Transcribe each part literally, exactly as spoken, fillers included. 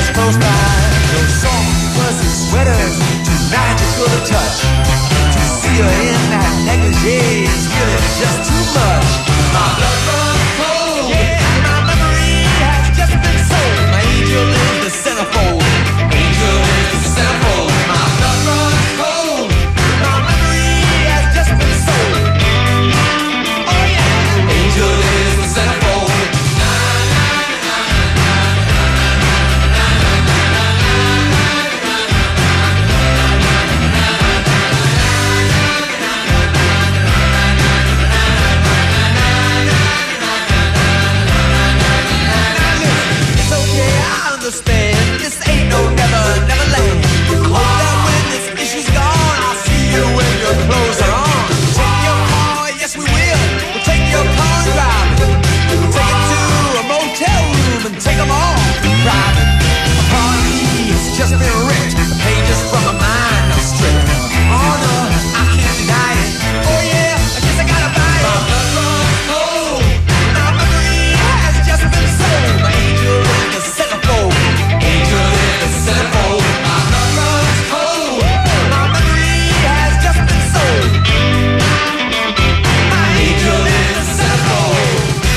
close by. Those soft, fuzzy sweaters, too magical to touch. To see her in that negligee is really just too much. My blood runs cold. Yeah, my memory has just been sold. My angel is the centerfold. Angel is the centerfold. My blood runs cold. My memory has just been sold. Oh yeah. Angel is the centerfold. This ain't no never, never land. Hope that when this issue's gone, I'll see you when your clothes are on. Take your car, yes we will. We'll take your car and drive it. We'll take it to a motel room and take them all private. A party has just been ripped. The pages from my mind are stripped. Oh no, I can't deny it. Oh yeah, I guess I gotta buy it. My blood runs cold. My memory has just been sold. My angel is the centerfold. Angel is the centerfold. My blood runs cold. My memory has just been sold. My angel is the centerfold.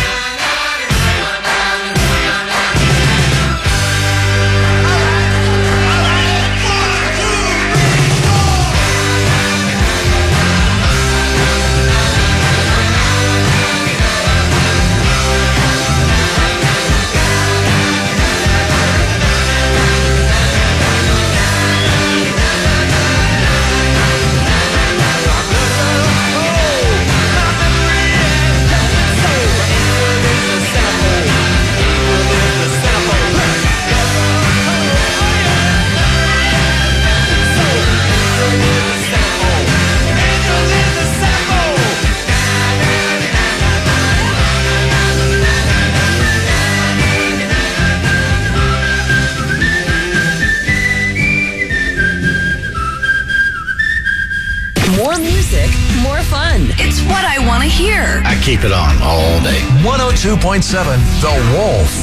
More music, more fun. It's what I want to hear. I keep it on all day. one oh two point seven The Wolf.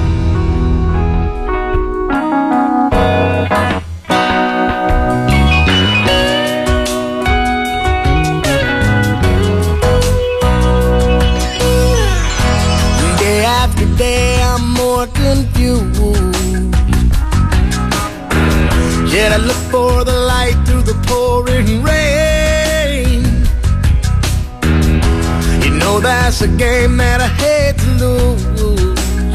Day after day I'm more confused. Yet I look for the light through the pouring rain. You know that's a game that I hate to lose.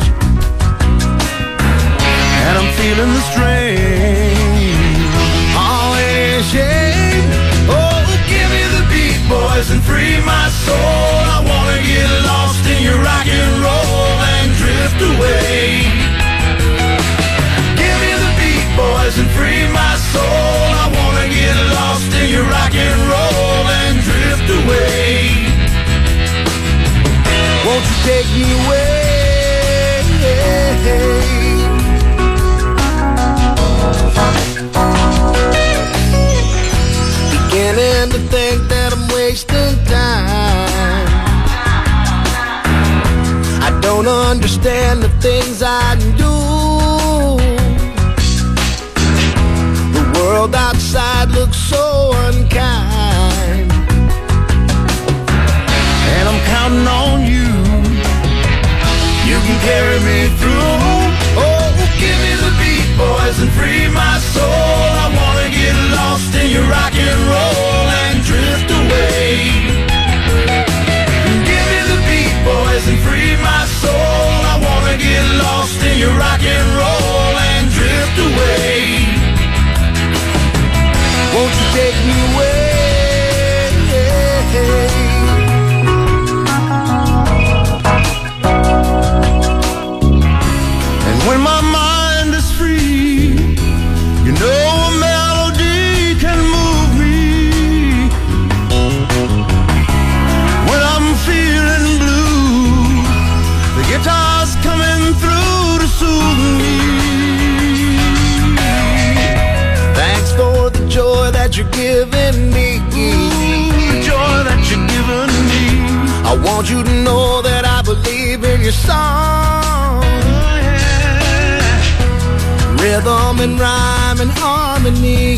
And I'm feeling the strain. Oh, it is shame. Oh, give me the beat, boys, and free my soul. I wanna get lost in your rock and roll and drift away. Give me the beat, boys, and free my soul. I wanna get lost in your rock and roll and drift away. Won't you take me away? Beginning to think that I'm wasting time. I don't understand the things I do. The world outside looks so unkind, and I'm counting on you. You can carry me through. Oh, give me the beat, boys, and free my soul. I wanna get lost in your rock and roll and drift away. Give me the beat, boys, and free my soul. I wanna get lost in your rock and roll and drift away. Won't you take me away? And when my mind is free, you know a melody can move me. When I'm feeling blue, the guitar's coming through to soothe me. Thanks for the joy that you're giving me. The joy that you're giving me. I want you to know that I believe in your song. rhythm and rhyme and harmony.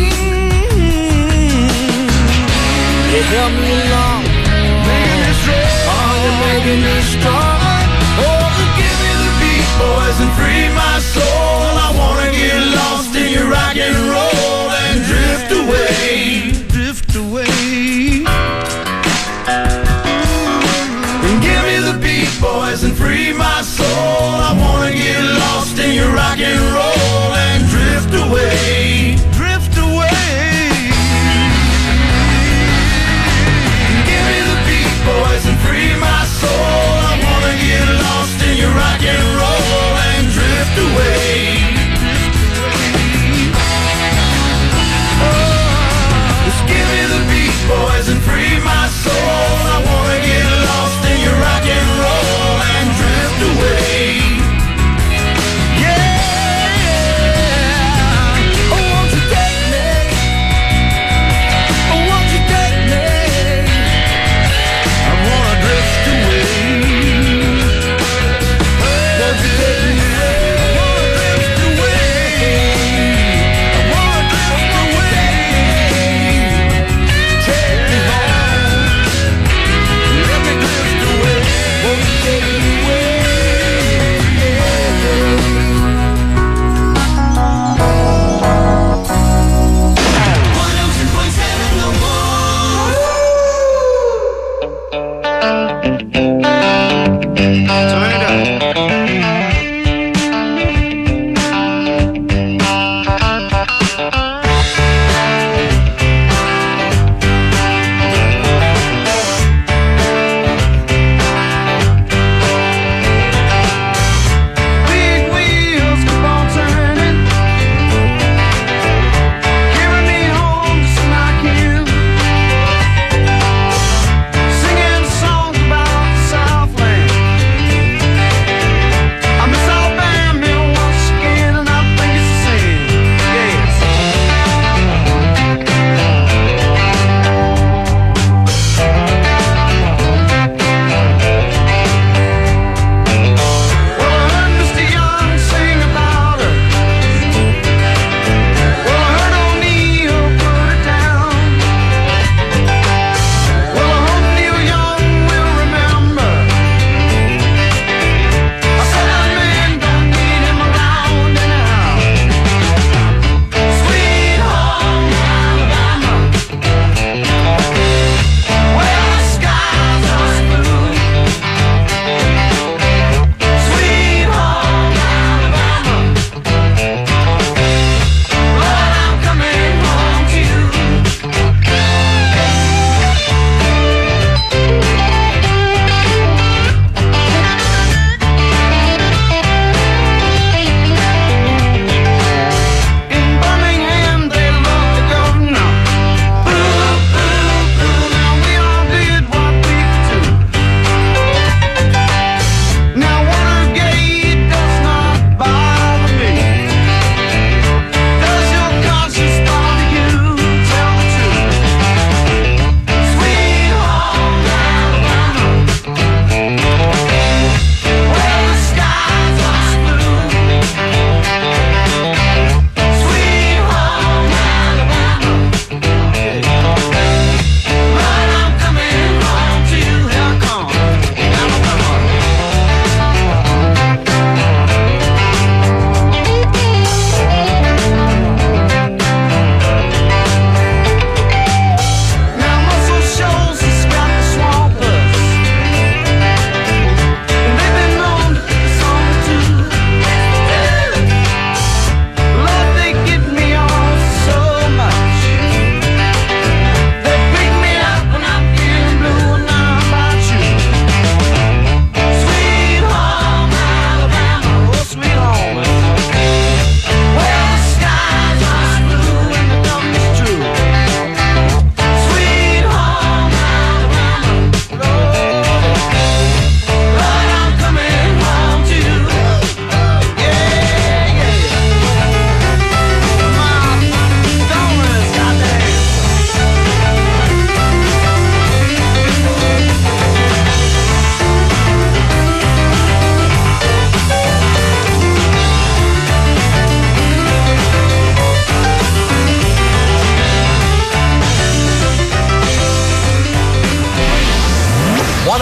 You help me along, making me strong. Oh, you're making me strong. Oh, give me the beat, boys, and free my soul. I wanna get lost in your rock and roll and drift away, drift away. And give me the beat, boys, and free my soul. I wanna get lost in your rock and roll and drift away, drift away. Give me the beat, boys, and free my soul. I wanna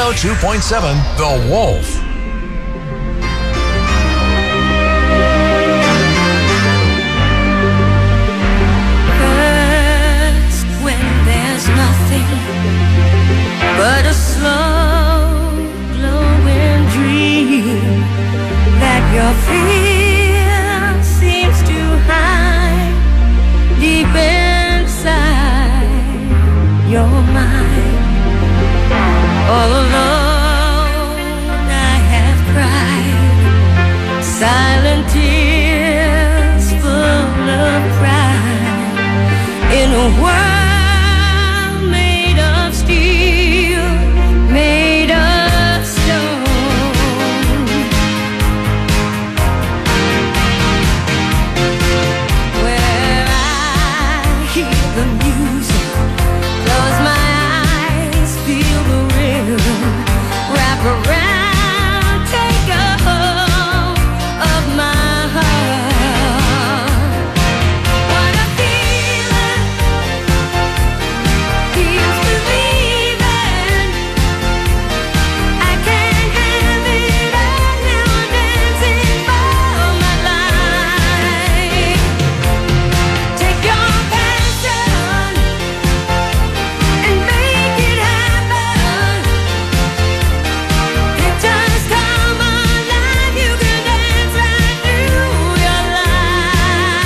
oh two point seven The Wolf. First, when there's nothing but a slow glowing dream that your fear seems to hide deep inside your mind. All alone I have cried silent tears full of pride in a world made of steel, made of stone. Where I hear the music, close my eyes, feel the rhythm, wrap around, take a hold of my heart. What a feeling, feels believing. I can't have it all now, I'm dancing for my life. Take your passion and make it happen. Pictures come alive, you can dance right through your life.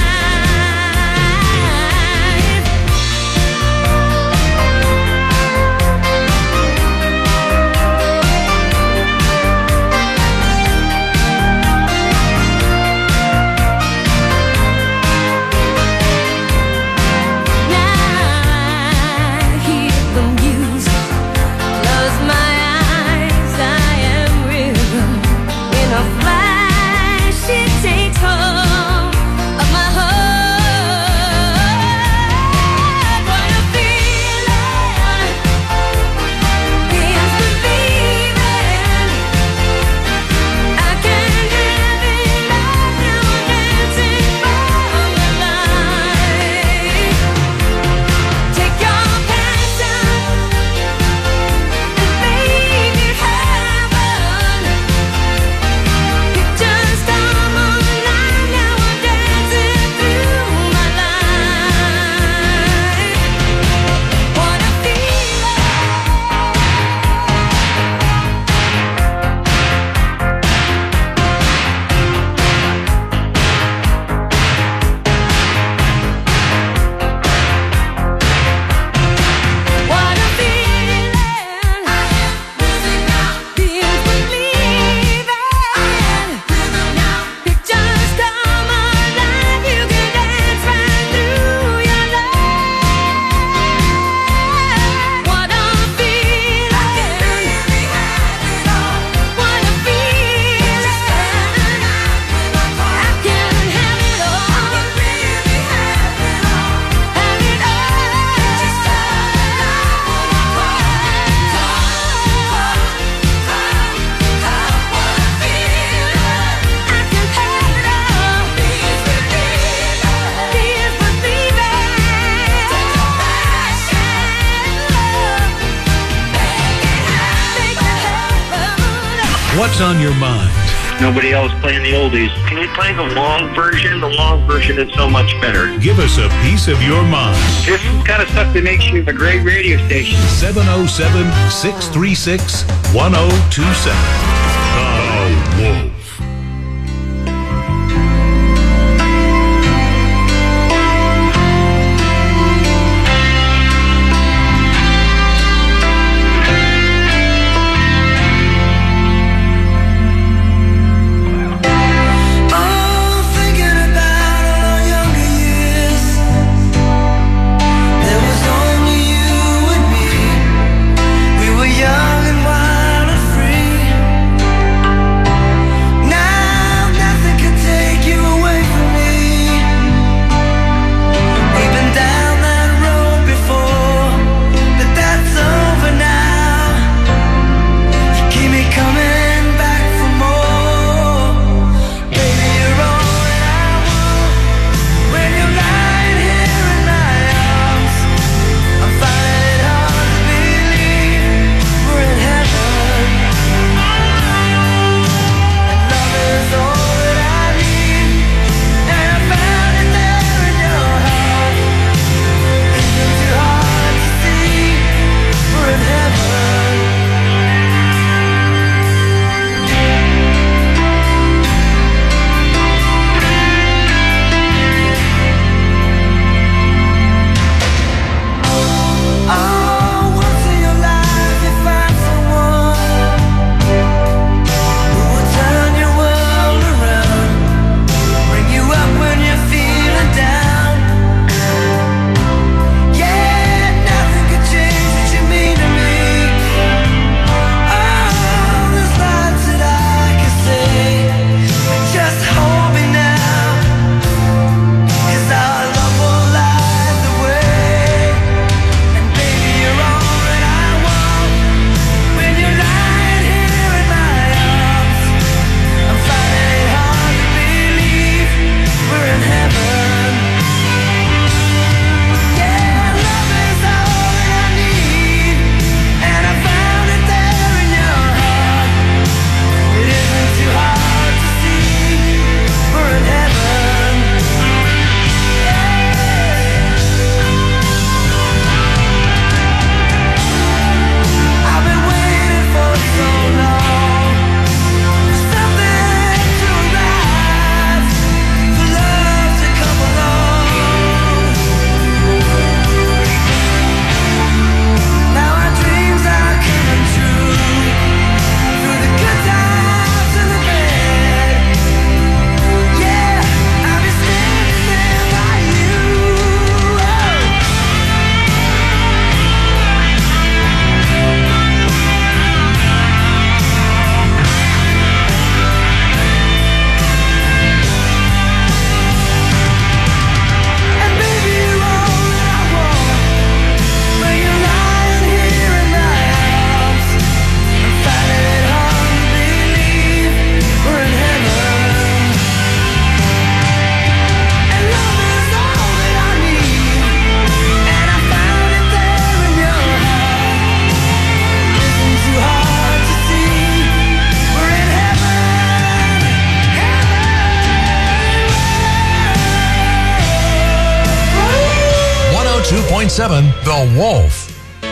Now I hear the music, close my eyes, I am rhythm. In a flash, it takes hold of my heart. What a feeling, feels believing. I can't have it all now, I'm dancing for my life. Take your passion and make it happen. Pictures come alive, now I'm dancing through my life. What a feeling. What a feeling. Feels believing. Pictures come alive, you can dance right through your life. What a feeling. What a feeling. I can have it all. Have it What's on your mind? Nobody else playing the oldies. Can you play the long version? The long version is so much better. Give us a piece of your mind. This is the kind of stuff that makes you a great radio station. seven oh seven, six three six, one oh two seven. The Wolf. Oh, thinking about all our younger years. There was only you and me. We were young and wild and free. point seven The Wolf.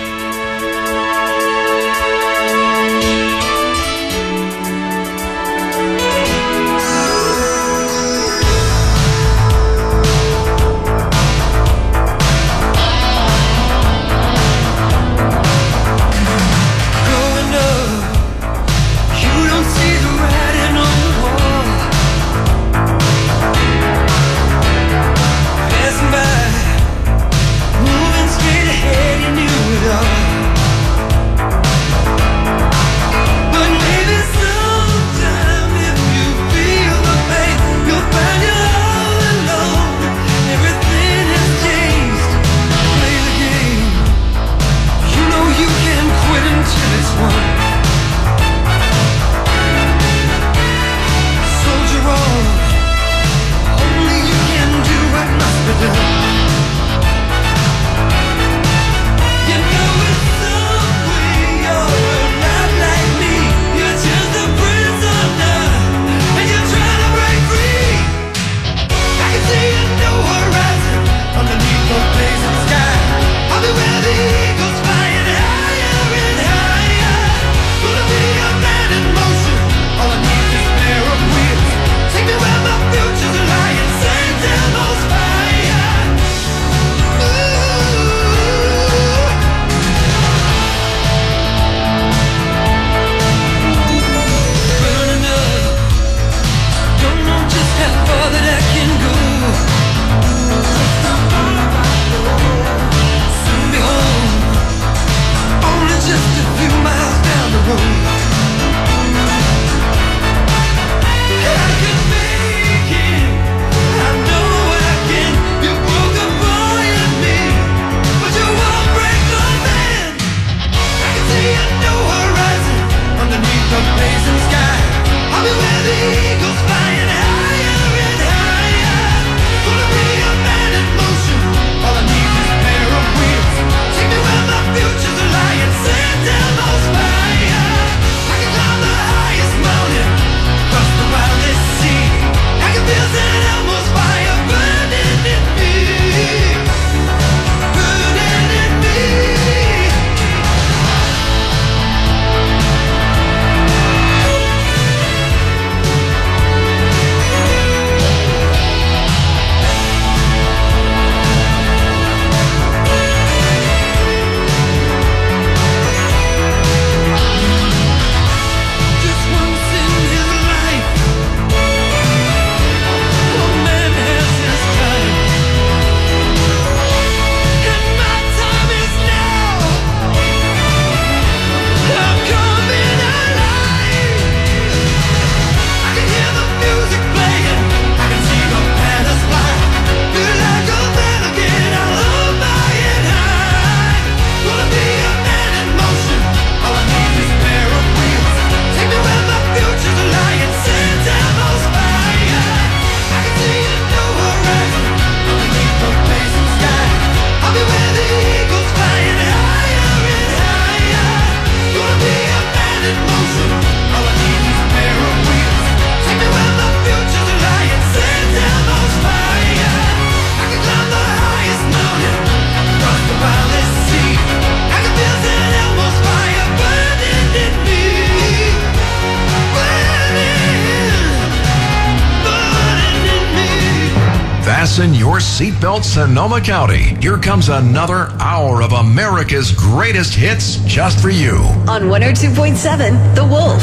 Fasten your seatbelt, Sonoma County. Here comes another hour of America's greatest hits just for you. On one oh two point seven The Wolf.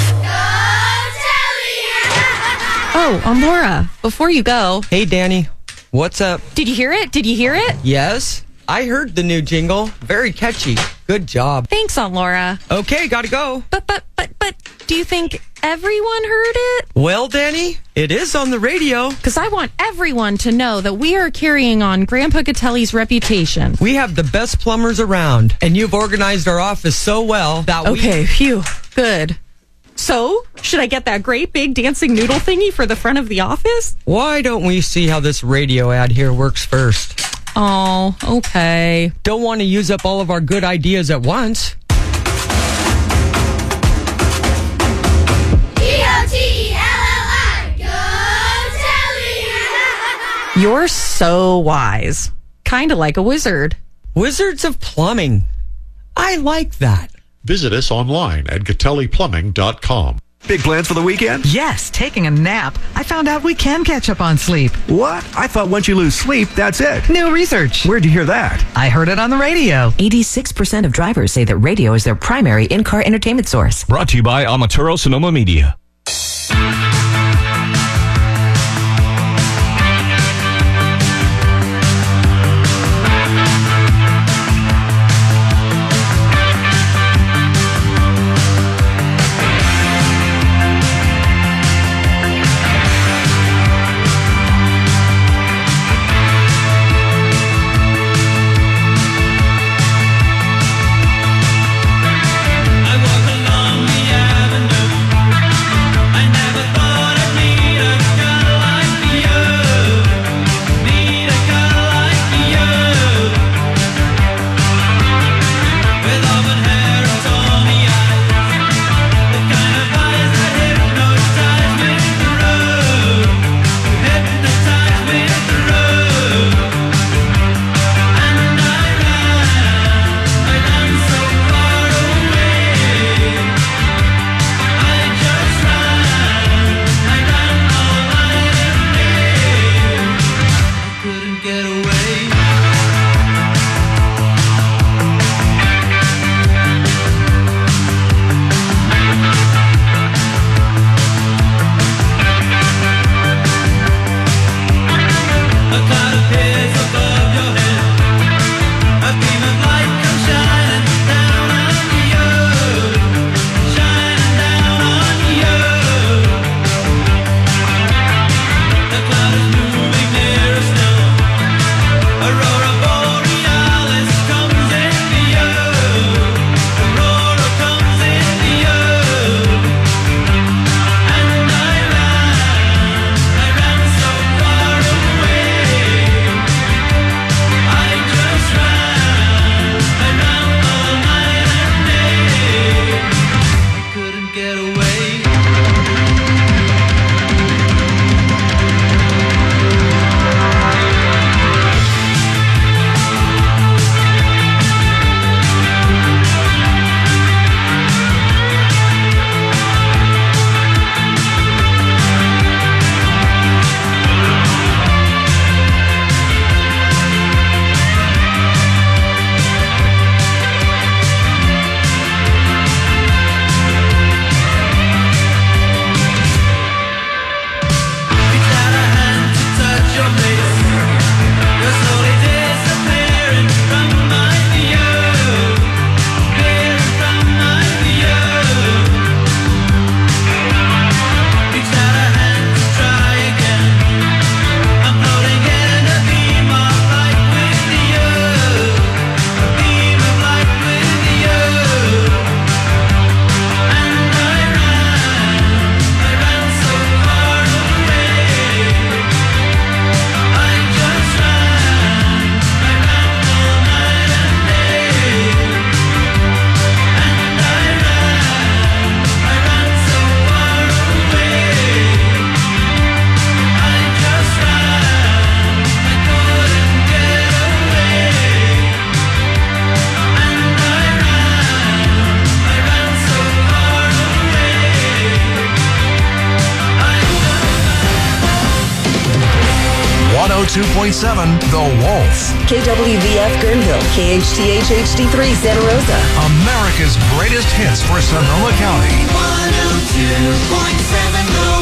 Oh, I'm Laura. Before you go, Hey, Danny. What's up? did you hear it? Did you hear it? Yes, I heard the new jingle. Very catchy. Good job. Thanks, Aunt Laura. Okay, gotta go. But, but, but, but, do you think everyone heard it? Well, Danny, it is on the radio. Because I want everyone to know that we are carrying on Grandpa Catelli's reputation. We have the best plumbers around, and you've organized our office so well that we... Okay, phew, good. So, should I get that great big dancing noodle thingy for the front of the office? Why don't we see how this radio ad here works first? Oh, okay. Don't want to use up all of our good ideas at once. You're so wise. Kind of like a wizard. Wizards of Plumbing. I like that. Visit us online at Gatelli Plumbing dot com. Big plans for the weekend? Yes, taking a nap. I found out we can catch up on sleep. What? I thought once you lose sleep, that's it. New research. Where'd you hear that? I heard it on the radio. eighty-six percent of drivers say that radio is their primary in-car entertainment source. Brought to you by Amaturo Sonoma Media. one oh two point seven The Wolf. K W V F Guerneville, K H T H H D three Santa Rosa. America's greatest hits for Sonoma County. one oh two point seven The